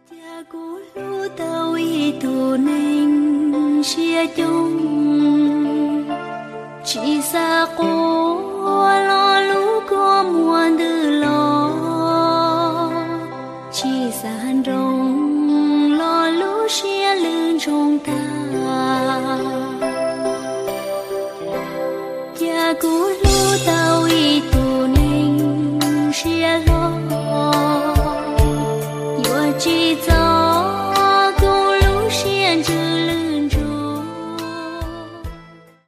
Cha cố lưu tao y tù ninh xia chung chỉ xa cố lo lũ có muôn tư lo chỉ xa hàn rong lo lũ xia lưng trong ta cha cố lưu tao y tù ninh xia lo chỉ